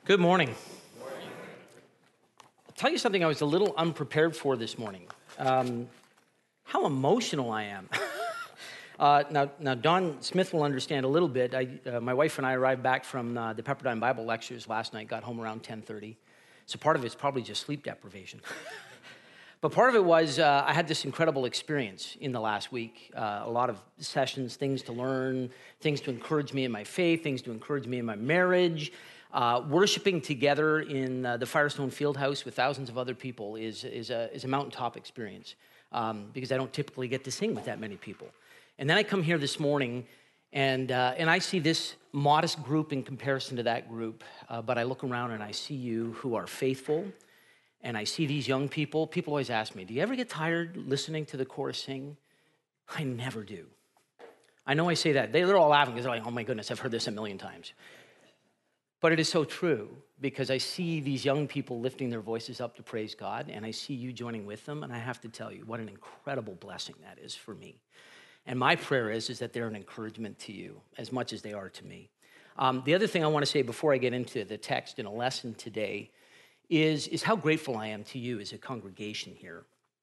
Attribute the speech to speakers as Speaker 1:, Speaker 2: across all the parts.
Speaker 1: Good morning. I'll tell you something I was a little unprepared for this morning. How emotional I am. Now, Don Smith will understand a little bit. My wife and I arrived back from the Pepperdine Bible lectures last night, got home around 10:30. So part of it's probably just sleep deprivation. But part of it was I had this incredible experience in the last week. A lot of sessions, things to learn, things to encourage me in my faith, things to encourage me in my marriage. Worshiping together in the Firestone Fieldhouse with thousands of other people is a mountaintop experience because I don't typically get to sing with that many people. And then I come here this morning and I see this modest group in comparison to that group, but I look around and I see you who are faithful, and I see these young people. People always ask me, do you ever get tired listening to the chorus sing? I never do. I know I say that. They're all laughing because they're like, oh my goodness, I've heard this a million times. But it is so true because I see these young people lifting their voices up to praise God, and I see you joining with them, and I have to tell you what an incredible blessing that is for me. And my prayer is that they're an encouragement to you as much as they are to me. The other thing I want to say before I get into the text and a lesson today is how grateful I am to you as a congregation here.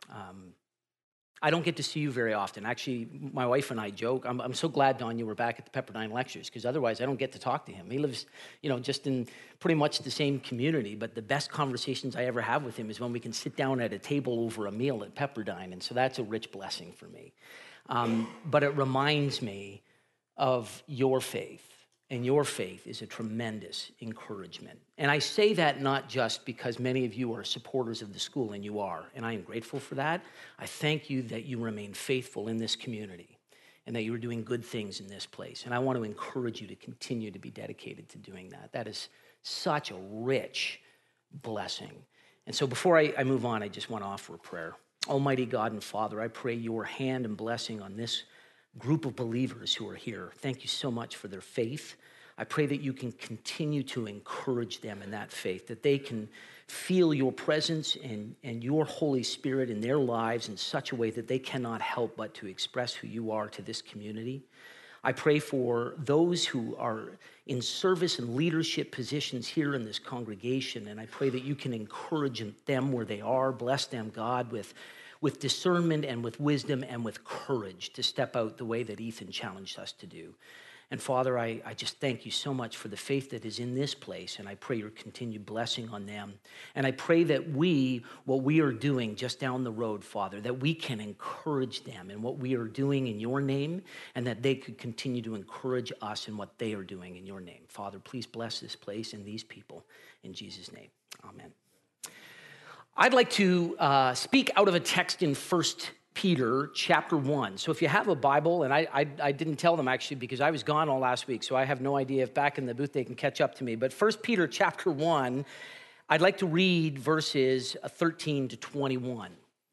Speaker 1: I don't get to see you very often. Actually, my wife and I joke. I'm so glad, Don, you were back at the Pepperdine lectures, because otherwise I don't get to talk to him. He lives, just in pretty much the same community, but the best conversations I ever have with him is when we can sit down at a table over a meal at Pepperdine, and so that's a rich blessing for me. But it reminds me of your faith, and your faith is a tremendous encouragement. And I say that not just because many of you are supporters of the school, and you are, and I am grateful for that. I thank you that you remain faithful in this community and that you are doing good things in this place. And I want to encourage you to continue to be dedicated to doing that. That is such a rich blessing. And so before I move on, I just want to offer a prayer. Almighty God and Father, I pray your hand and blessing on this group of believers who are here. Thank you so much for their faith. I pray that you can continue to encourage them in that faith, that they can feel your presence and your Holy Spirit in their lives in such a way that they cannot help but to express who you are to this community. I pray for those who are in service and leadership positions here in this congregation, and I pray that you can encourage them where they are. Bless them, God, with discernment and with wisdom and with courage to step out the way that Ethan challenged us to do. And Father, I just thank you so much for the faith that is in this place, and I pray your continued blessing on them. And I pray that what we are doing just down the road, Father, that we can encourage them in what we are doing in your name, and that they could continue to encourage us in what they are doing in your name. Father, please bless this place and these people in Jesus' name. Amen. I'd like to speak out of a text in 1 Peter chapter 1. So if you have a Bible, and I didn't tell them actually because I was gone all last week, so I have no idea if back in the booth they can catch up to me. But 1 Peter chapter 1, I'd like to read verses 13 to 21.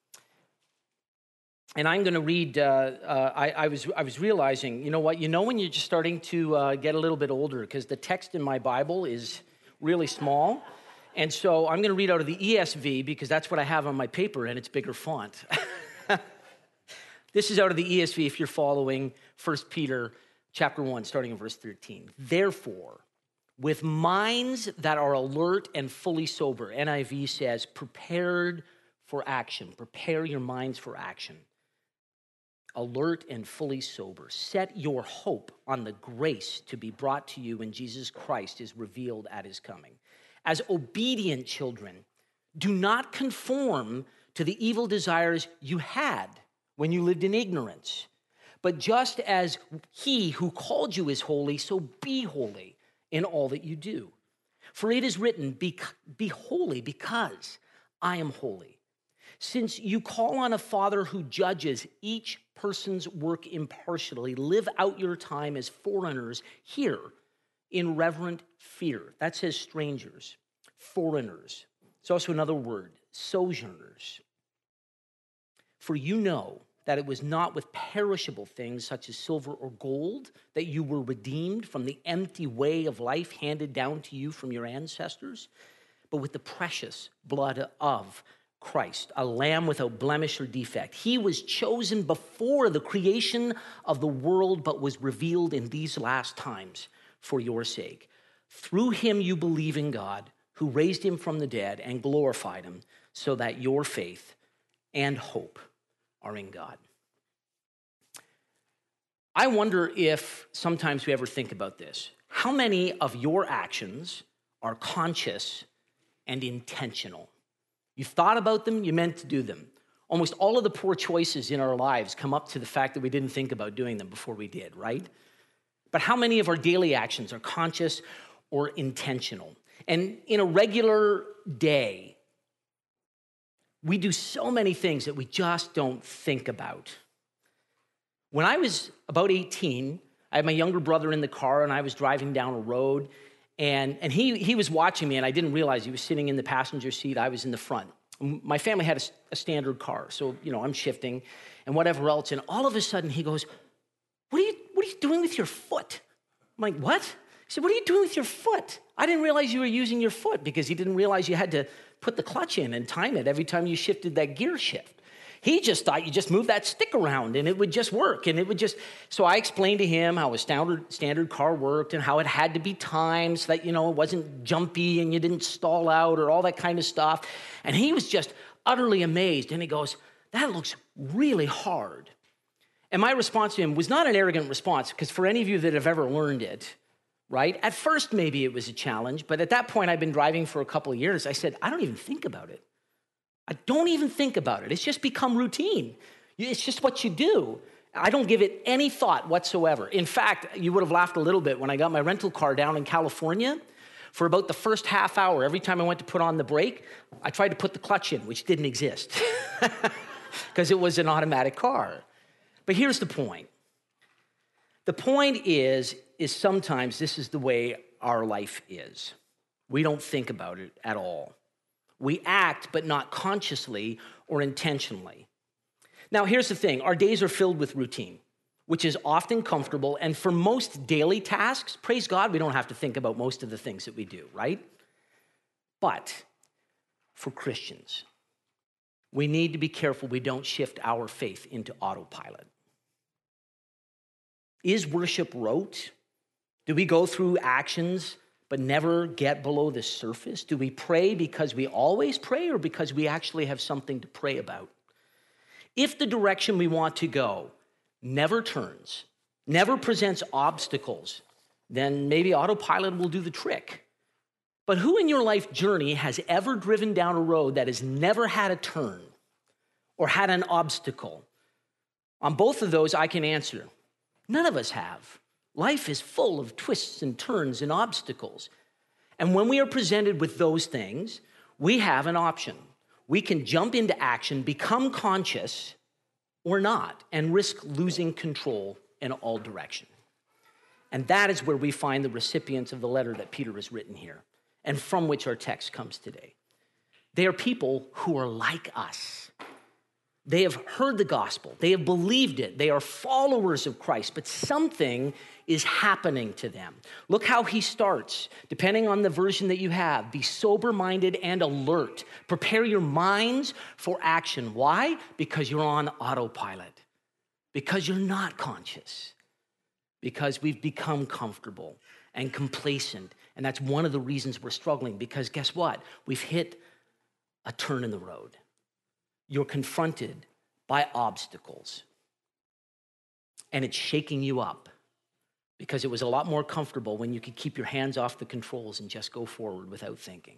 Speaker 1: And I'm going to read, I was realizing, when you're just starting to get a little bit older, because the text in my Bible is really small. And so I'm going to read out of the ESV because that's what I have on my paper, and it's bigger font. This is out of the ESV if you're following 1 Peter chapter 1, starting in verse 13. Therefore, with minds that are alert and fully sober, NIV says, prepared for action. Prepare your minds for action. Alert and fully sober. Set your hope on the grace to be brought to you when Jesus Christ is revealed at his coming. As obedient children, do not conform to the evil desires you had when you lived in ignorance. But just as he who called you is holy, so be holy in all that you do. For it is written, be holy because I am holy. Since you call on a Father who judges each person's work impartially, live out your time as foreigners here in reverent fear. That says strangers, foreigners. It's also another word, sojourners. For you know that it was not with perishable things such as silver or gold that you were redeemed from the empty way of life handed down to you from your ancestors, but with the precious blood of Christ, a lamb without blemish or defect. He was chosen before the creation of the world, but was revealed in these last times for your sake. Through him you believe in God, who raised him from the dead and glorified him, so that your faith and hope are in God. I wonder if sometimes we ever think about this. How many of your actions are conscious and intentional? You thought about them, you meant to do them. Almost all of the poor choices in our lives come up to the fact that we didn't think about doing them before we did, right? But how many of our daily actions are conscious or intentional? And in a regular day, we do so many things that we just don't think about. When I was about 18, I had my younger brother in the car, and I was driving down a road, and he was watching me, and I didn't realize he was sitting in the passenger seat. I was in the front. My family had a standard car, so, I'm shifting and whatever else, and all of a sudden he goes, what are you doing with your foot? I'm like, what? He said, what are you doing with your foot? I didn't realize you were using your foot, because he didn't realize you had to put the clutch in and time it every time you shifted that gear shift. He just thought you just move that stick around and it would just work. So I explained to him how a standard car worked and how it had to be timed so that, it wasn't jumpy and you didn't stall out or all that kind of stuff. And he was just utterly amazed. And he goes, that looks really hard. And my response to him was not an arrogant response, because for any of you that have ever learned it, right? At first, maybe it was a challenge, but at that point, I'd been driving for a couple of years. I said, I don't even think about it. I don't even think about it. It's just become routine. It's just what you do. I don't give it any thought whatsoever. In fact, you would have laughed a little bit when I got my rental car down in California. For about the first half hour, every time I went to put on the brake, I tried to put the clutch in, which didn't exist because it was an automatic car. But here's the point. The point is sometimes this is the way our life is. We don't think about it at all. We act, but not consciously or intentionally. Now, here's the thing. Our days are filled with routine, which is often comfortable. And for most daily tasks, praise God, we don't have to think about most of the things that we do, right? But for Christians, we need to be careful we don't shift our faith into autopilot. Is worship rote? Do we go through actions but never get below the surface? Do we pray because we always pray, or because we actually have something to pray about? If the direction we want to go never turns, never presents obstacles, then maybe autopilot will do the trick. But who in your life journey has ever driven down a road that has never had a turn or had an obstacle? On both of those, I can answer. None of us have. Life is full of twists and turns and obstacles. And when we are presented with those things, we have an option. We can jump into action, become conscious, or not, and risk losing control in all direction. And that is where we find the recipients of the letter that Peter has written here, and from which our text comes today. They are people who are like us. They have heard the gospel. They have believed it. They are followers of Christ, but something is happening to them. Look how he starts, depending on the version that you have. Be sober-minded and alert. Prepare your minds for action. Why? Because you're on autopilot. Because you're not conscious. Because we've become comfortable and complacent. And that's one of the reasons we're struggling. Because guess what? We've hit a turn in the road. You're confronted by obstacles. And it's shaking you up, because it was a lot more comfortable when you could keep your hands off the controls and just go forward without thinking.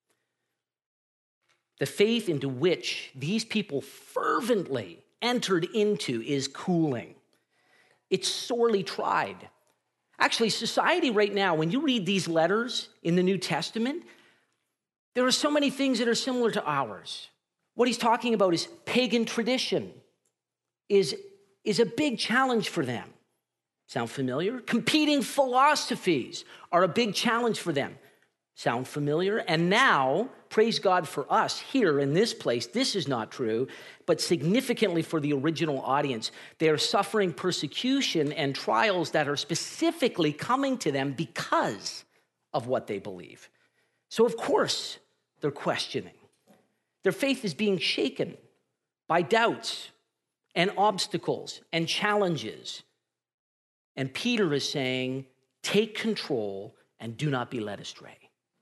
Speaker 1: The faith into which these people fervently entered into is cooling. It's sorely tried. Actually, society right now, when you read these letters in the New Testament, there are so many things that are similar to ours. What he's talking about is pagan tradition is a big challenge for them. Sound familiar? Competing philosophies are a big challenge for them. Sound familiar? And now, praise God for us here in this place, this is not true, but significantly for the original audience, they are suffering persecution and trials that are specifically coming to them because of what they believe. So of course, they're questioning. Their faith is being shaken by doubts and obstacles and challenges. And Peter is saying, take control and do not be led astray.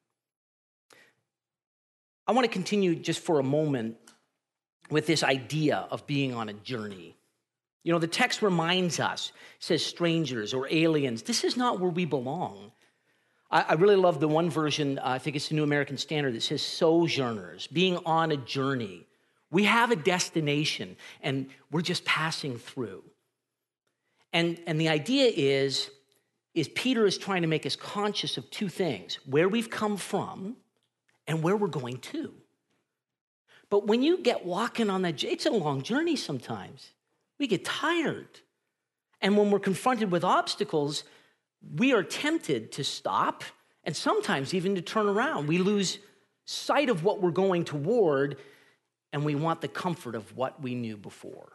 Speaker 1: I want to continue just for a moment with this idea of being on a journey. You know, the text reminds us, says strangers or aliens. This is not where we belong. I really love the one version, I think it's the New American Standard, that says sojourners, being on a journey. We have a destination, and we're just passing through. And the idea is Peter is trying to make us conscious of two things: where we've come from and where we're going to. But when you get walking on that, it's a long journey sometimes. We get tired. And when we're confronted with obstacles, we are tempted to stop and sometimes even to turn around. We lose sight of what we're going toward, and we want the comfort of what we knew before.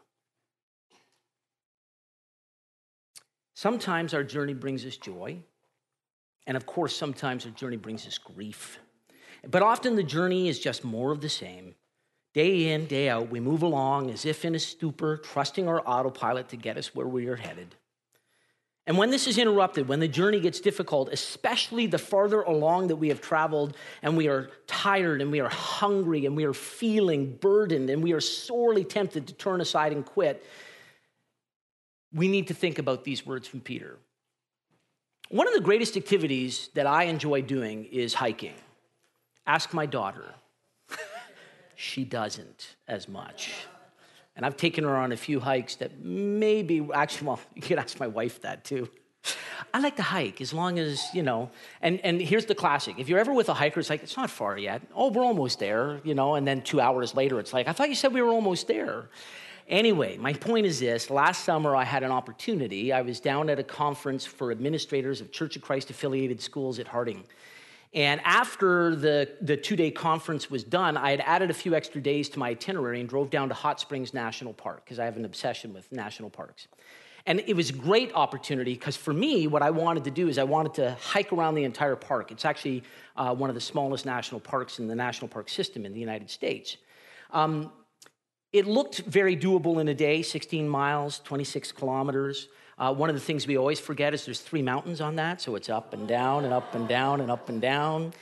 Speaker 1: Sometimes our journey brings us joy, and of course, sometimes our journey brings us grief. But often the journey is just more of the same. Day in, day out, we move along as if in a stupor, trusting our autopilot to get us where we are headed. And when this is interrupted, when the journey gets difficult, especially the farther along that we have traveled and we are tired and we are hungry and we are feeling burdened and we are sorely tempted to turn aside and quit, we need to think about these words from Peter. One of the greatest activities that I enjoy doing is hiking. Ask my daughter. She doesn't as much. And I've taken her on a few hikes that maybe, actually, well, you could ask my wife that too. I like to hike as long as, and here's the classic. If you're ever with a hiker, it's like, it's not far yet. Oh, we're almost there, and then 2 hours later, it's like, I thought you said we were almost there. Anyway, my point is this. Last summer, I had an opportunity. I was down at a conference for administrators of Church of Christ affiliated schools at Harding. And after the 2-day conference was done, I had added a few extra days to my itinerary and drove down to Hot Springs National Park because I have an obsession with national parks. And it was a great opportunity because for me, what I wanted to do is I wanted to hike around the entire park. It's actually one of the smallest national parks in the national park system in the United States. It looked very doable in a day, 16 miles, 26 kilometers. One of the things we always forget is there's 3 mountains on that, so it's up and down and up and down and up and down.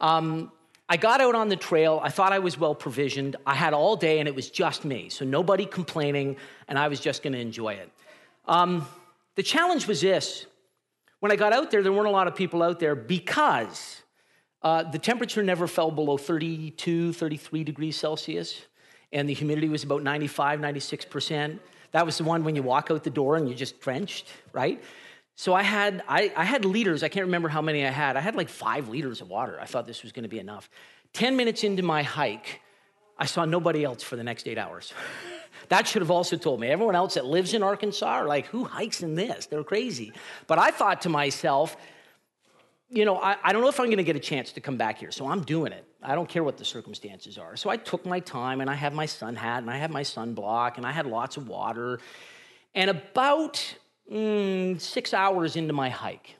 Speaker 1: I got out on the trail. I thought I was well provisioned. I had all day, and it was just me, so nobody complaining, and I was just going to enjoy it. The challenge was this. When I got out there weren't a lot of people out there because the temperature never fell below 32, 33 degrees Celsius, and the humidity was about 95, 96%. That was the one when you walk out the door and you're just drenched, right? So I had liters. I can't remember how many I had. I had like 5 liters of water. I thought this was going to be enough. 10 minutes into my hike, I saw nobody else for the next 8 hours. That should have also told me. Everyone else that lives in Arkansas are like, who hikes in this? They're crazy. But I thought to myself, I don't know if I'm going to get a chance to come back here, so I'm doing it. I don't care what the circumstances are. So I took my time, and I had my sun hat, and I had my sunblock, and I had lots of water. And about 6 hours into my hike,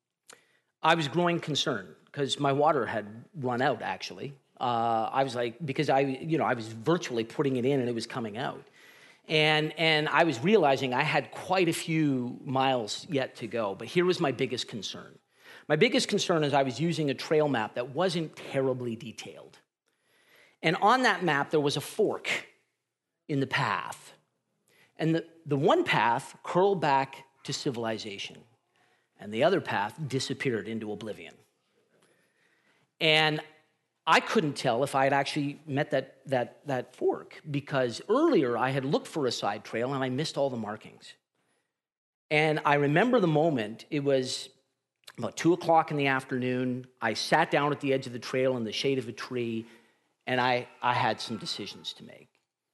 Speaker 1: I was growing concerned because my water had run out, actually. I was like, because I was virtually putting it in, and it was coming out. And I was realizing I had quite a few miles yet to go, but here was my biggest concern. My biggest concern is I was using a trail map that wasn't terribly detailed. And on that map, there was a fork in the path. And the one path curled back to civilization, and the other path disappeared into oblivion. And I couldn't tell if I had actually met that fork because earlier I had looked for a side trail and I missed all the markings. And I remember the moment. It was about 2 o'clock in the afternoon. I sat down at the edge of the trail in the shade of a tree, and I had some decisions to make.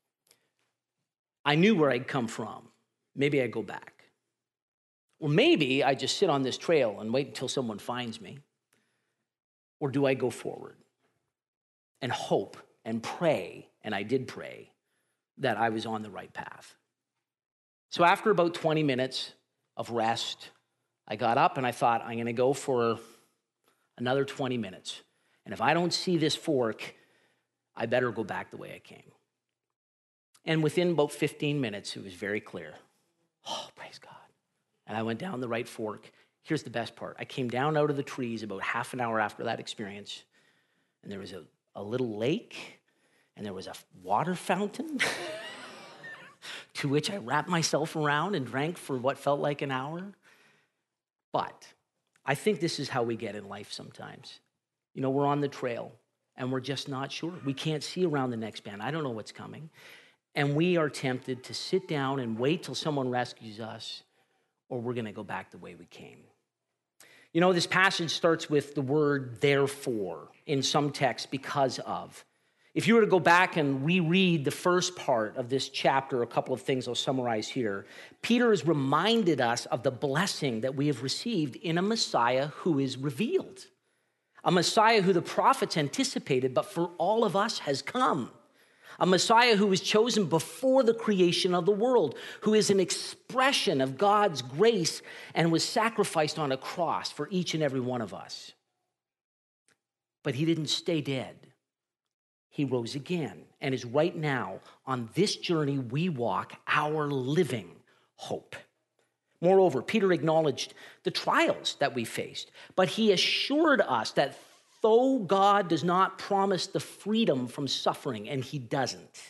Speaker 1: I knew where I'd come from. Maybe I'd go back. Or maybe I just sit on this trail and wait until someone finds me. Or do I go forward and hope and pray, and I did pray, that I was on the right path. So after about 20 minutes of rest, I got up and I thought, I'm going to go for another 20 minutes. And if I don't see this fork, I better go back the way I came. And within about 15 minutes, it was very clear. Oh, praise God. And I went down the right fork, here's the best part. I came down out of the trees about half an hour after that experience, and there was a little lake, and there was a water fountain to which I wrapped myself around and drank for what felt like an hour. But I think this is how we get in life sometimes. You know, we're on the trail, and we're just not sure. We can't see around the next bend. I don't know what's coming. And we are tempted to sit down and wait till someone rescues us, or we're going to go back the way we came. You know, this passage starts with the word therefore in some texts, because of. If you were to go back and reread the first part of this chapter, a couple of things I'll summarize here. Peter has reminded us of the blessing that we have received in a Messiah who is revealed. A Messiah who the prophets anticipated, but for all of us has come. A Messiah who was chosen before the creation of the world, who is an expression of God's grace and was sacrificed on a cross for each and every one of us. But he didn't stay dead. He rose again and is right now on this journey we walk, our living hope. Moreover, Peter acknowledged the trials that we faced, but he assured us that though God does not promise the freedom from suffering, and he doesn't,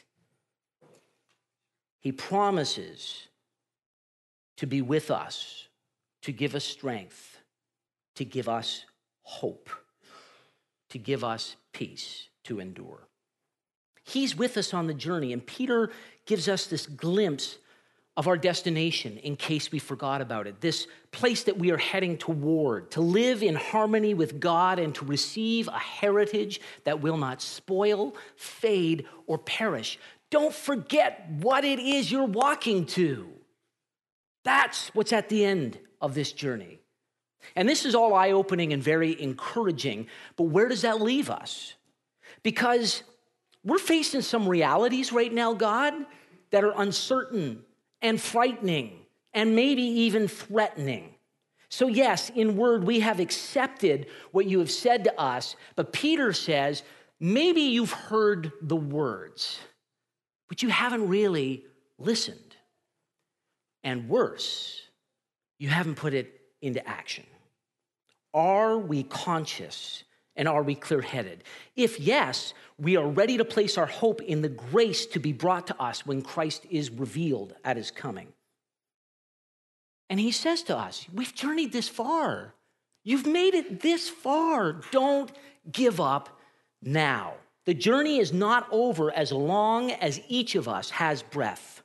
Speaker 1: he promises to be with us, to give us strength, to give us hope, to give us peace to endure. He's with us on the journey, and Peter gives us this glimpse of our destination in case we forgot about it, this place that we are heading toward, to live in harmony with God and to receive a heritage that will not spoil, fade, or perish. Don't forget what it is you're walking to. That's what's at the end of this journey. And this is all eye-opening and very encouraging, but where does that leave us? Because we're facing some realities right now, God, that are uncertain and frightening, and maybe even threatening. So yes, in word, we have accepted what you have said to us, but Peter says, maybe you've heard the words, but you haven't really listened. And worse, you haven't put it into action. Are we conscious and are we clear-headed? If yes, we are ready to place our hope in the grace to be brought to us when Christ is revealed at his coming. And he says to us, we've journeyed this far. You've made it this far. Don't give up now. The journey is not over as long as each of us has breath.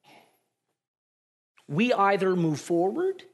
Speaker 1: We either move forward,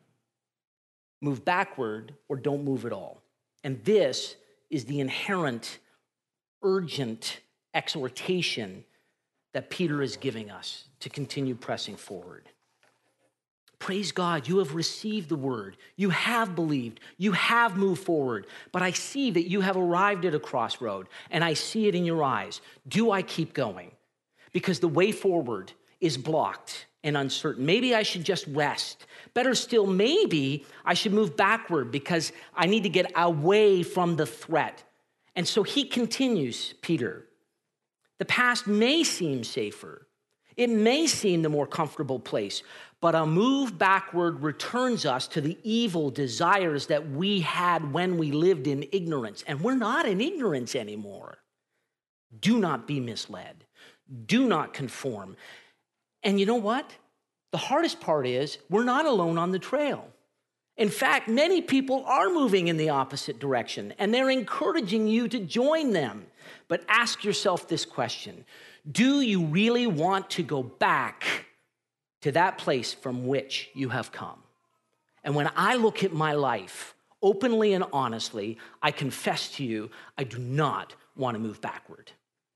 Speaker 1: move backward, or don't move at all. And this is the inherent, urgent exhortation that Peter is giving us to continue pressing forward. Praise God, you have received the word. You have believed. You have moved forward. But I see that you have arrived at a crossroad, and I see it in your eyes. Do I keep going? Because the way forward is blocked and uncertain. Maybe I should just rest. Better still, maybe I should move backward because I need to get away from the threat. And so he continues, Peter. The past may seem safer. It may seem the more comfortable place, but a move backward returns us to the evil desires that we had when we lived in ignorance. And we're not in ignorance anymore. Do not be misled. Do not conform. And you know what? The hardest part is we're not alone on the trail. In fact, many people are moving in the opposite direction, and they're encouraging you to join them. But ask yourself this question: do you really want to go back to that place from which you have come? And when I look at my life, openly and honestly, I confess to you, I do not want to move backward.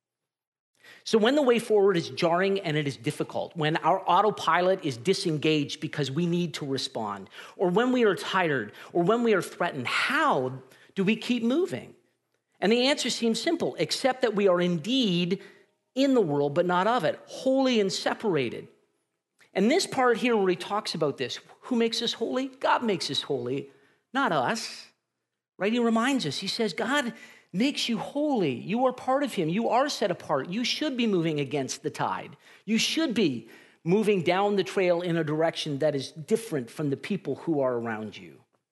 Speaker 1: So when the way forward is jarring and it is difficult, when our autopilot is disengaged because we need to respond, or when we are tired, or when we are threatened, how do we keep moving? And the answer seems simple, except that we are indeed in the world, but not of it, holy and separated. And this part here where he talks about this, who makes us holy? God makes us holy, not us, right? He reminds us, he says, God makes you holy. You are part of him. You are set apart. You should be moving against the tide. You should be moving down the trail in a direction that is different from the people who are around you.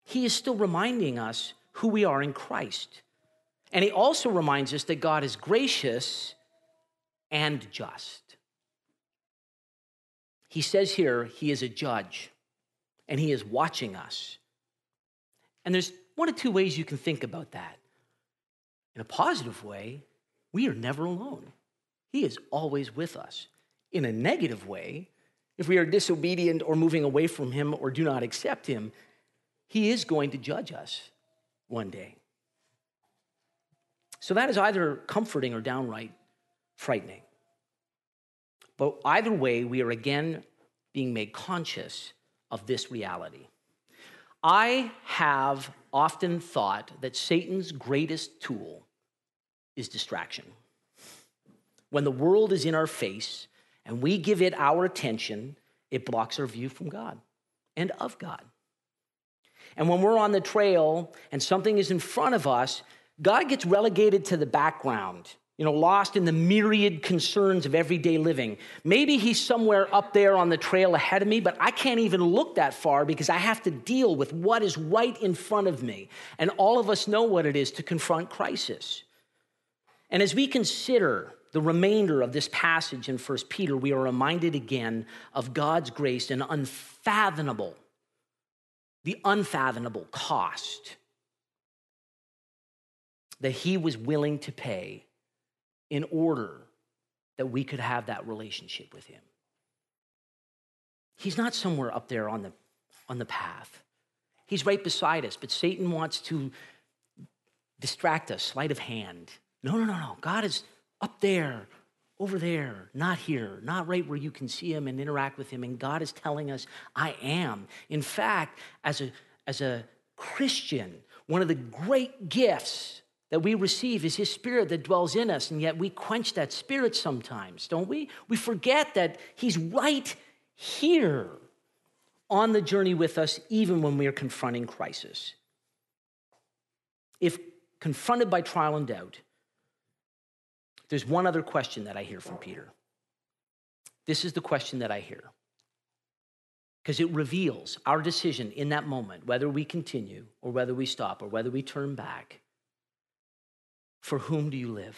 Speaker 1: he is still reminding us who we are in Christ. And he also reminds us that God is gracious and just. He says here he is a judge, and he is watching us. And there's one of two ways you can think about that. In a positive way, we are never alone. He is always with us. In a negative way, if we are disobedient or moving away from him or do not accept him, he is going to judge us one day. So that is either comforting or downright frightening. But either way, we are again being made conscious of this reality. I have often thought that Satan's greatest tool is distraction. When the world is in our face and we give it our attention, it blocks our view from God and of God. And when we're on the trail and something is in front of us, God gets relegated to the background, lost in the myriad concerns of everyday living. Maybe he's somewhere up there on the trail ahead of me, but I can't even look that far because I have to deal with what is right in front of me. And all of us know what it is to confront crisis. And as we consider the remainder of this passage in 1 Peter, we are reminded again of God's grace and the unfathomable cost that he was willing to pay in order that we could have that relationship with him. He's not somewhere up there on the path. He's right beside us, but Satan wants to distract us, sleight of hand. No. God is up there, over there, not here, not right where you can see him and interact with him. And God is telling us, I am. In fact, as a Christian, one of the great gifts that we receive is his spirit that dwells in us, and yet we quench that spirit sometimes, don't we? We forget that he's right here on the journey with us, even when we are confronting crisis. If confronted by trial and doubt, there's one other question that I hear from Peter. This is the question that I hear, because it reveals our decision in that moment, whether we continue or whether we stop or whether we turn back. For whom do you live?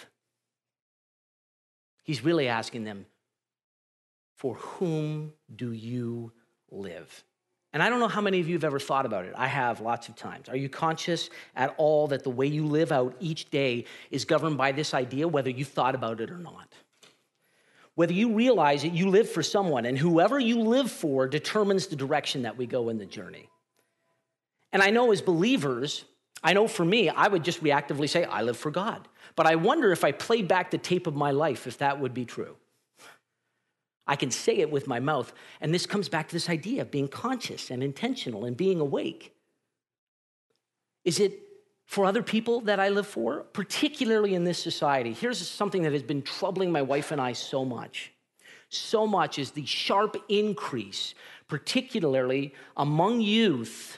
Speaker 1: He's really asking them, for whom do you live? And I don't know how many of you have ever thought about it. I have lots of times. Are you conscious at all that the way you live out each day is governed by this idea, whether you thought about it or not? Whether you realize that you live for someone, and whoever you live for determines the direction that we go in the journey. And I know as believers, I know for me, I would just reactively say, I live for God. But I wonder if I played back the tape of my life, if that would be true. I can say it with my mouth, and this comes back to this idea of being conscious and intentional and being awake. Is it for other people that I live for, particularly in this society? Here's something that has been troubling my wife and I so much. So much is the sharp increase, particularly among youth,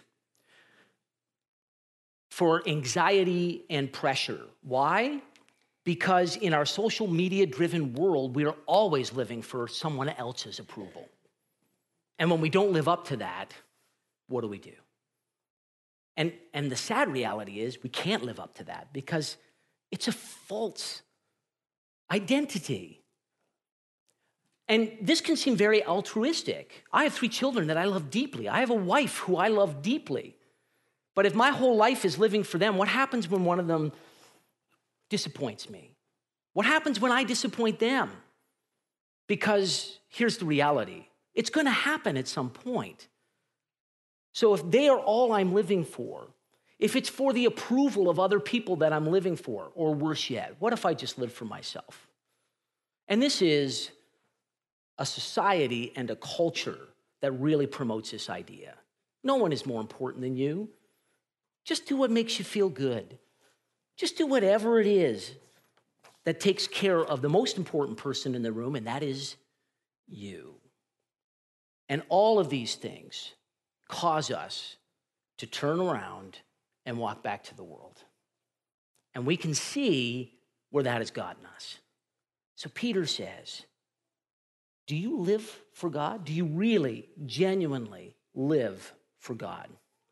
Speaker 1: for anxiety and pressure. Why? Because in our social media-driven world, we are always living for someone else's approval. And when we don't live up to that, what do we do? And the sad reality is we can't live up to that because it's a false identity. And this can seem very altruistic. I have 3 children that I love deeply. I have a wife who I love deeply. But if my whole life is living for them, what happens when one of them disappoints me? What happens when I disappoint them? Because here's the reality. It's going to happen at some point. So if they are all I'm living for, if it's for the approval of other people that I'm living for, or worse yet, what if I just live for myself? And this is a society and a culture that really promotes this idea. No one is more important than you. Just do what makes you feel good. Just do whatever it is that takes care of the most important person in the room, and that is you. And all of these things cause us to turn around and walk back to the world. And we can see where that has gotten us. So Peter says, do you live for God? Do you really, genuinely live for God?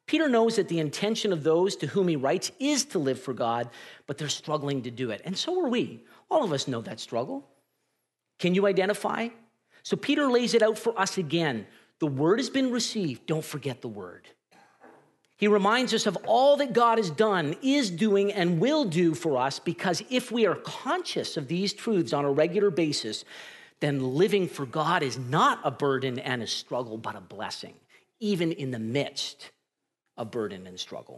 Speaker 1: Peter knows that the intention of those to whom he writes is to live for God, but they're struggling to do it. And so are we. All of us know that struggle. Can you identify? So Peter lays it out for us again. The word has been received. Don't forget the word. He reminds us of all that God has done, is doing, and will do for us, because if we are conscious of these truths on a regular basis, then living for God is not a burden and a struggle, but a blessing, even in the midst of burden and struggle.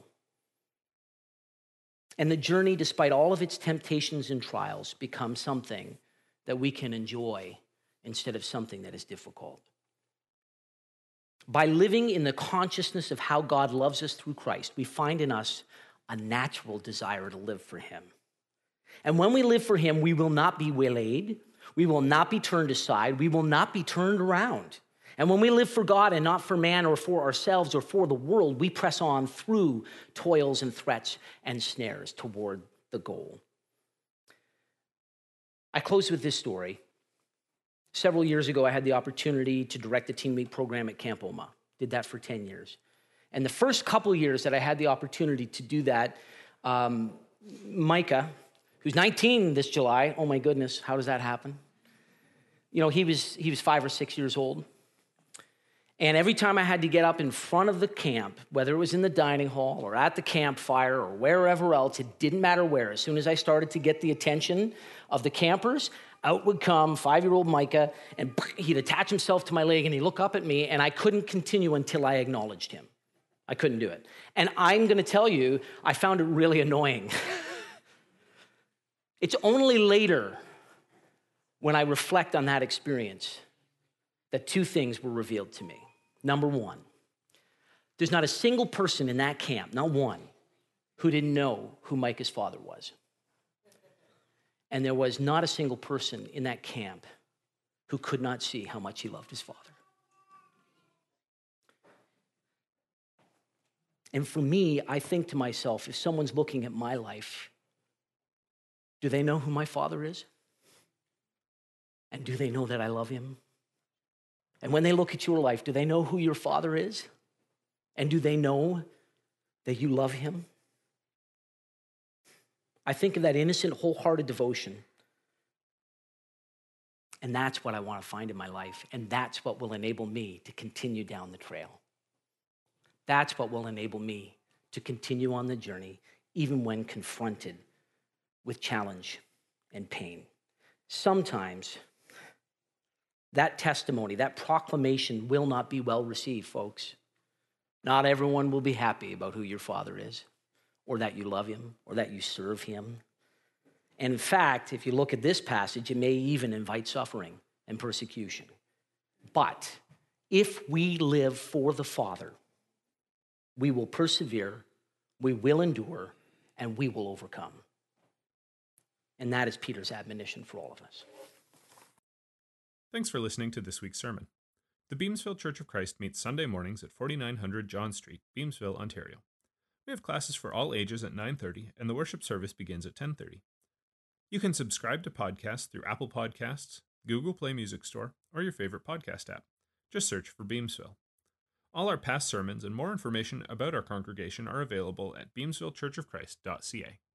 Speaker 1: And the journey, despite all of its temptations and trials, becomes something that we can enjoy instead of something that is difficult. By living in the consciousness of how God loves us through Christ, we find in us a natural desire to live for him. And when we live for him, we will not be waylaid. We will not be turned aside. We will not be turned around. And when we live for God and not for man or for ourselves or for the world, we press on through toils and threats and snares toward the goal. I close with this story. Several years ago, I had the opportunity to direct the Teen Week program at Camp Oma. Did that for 10 years. And the first couple of years that I had the opportunity to do that, Micah, who's 19 this July, oh my goodness, how does that happen? You know, he was 5 or 6 years old. And every time I had to get up in front of the camp, whether it was in the dining hall or at the campfire or wherever else, it didn't matter where. As soon as I started to get the attention of the campers, out would come 5-year-old Micah, and he'd attach himself to my leg, and he'd look up at me, and I couldn't continue until I acknowledged him. I couldn't do it. And I'm going to tell you, I found it really annoying. It's only later, when I reflect on that experience, that two things were revealed to me. Number one, there's not a single person in that camp, not one, who didn't know who Micah's father was. And there was not a single person in that camp who could not see how much he loved his father. And for me, I think to myself, if someone's looking at my life, do they know who my father is? And do they know that I love him? And when they look at your life, do they know who your father is? And do they know that you love him? I think of that innocent, wholehearted devotion. And that's what I want to find in my life. And that's what will enable me to continue down the trail. That's what will enable me to continue on the journey, even when confronted with challenge and pain. Sometimes that testimony, that proclamation will not be well received, folks. Not everyone will be happy about who your father is, or that you love him, or that you serve him. And in fact, if you look at this passage, it may even invite suffering and persecution. But if we live for the Father, we will persevere, we will endure, and we will overcome. And that is Peter's admonition for all of us.
Speaker 2: Thanks for listening to this week's sermon. The Beamsville Church of Christ meets Sunday mornings at 4900 John Street, Beamsville, Ontario. We have classes for all ages at 9:30, and the worship service begins at 10:30. You can subscribe to podcasts through Apple Podcasts, Google Play Music Store, or your favorite podcast app. Just search for Beamsville. All our past sermons and more information about our congregation are available at beamsvillechurchofchrist.ca.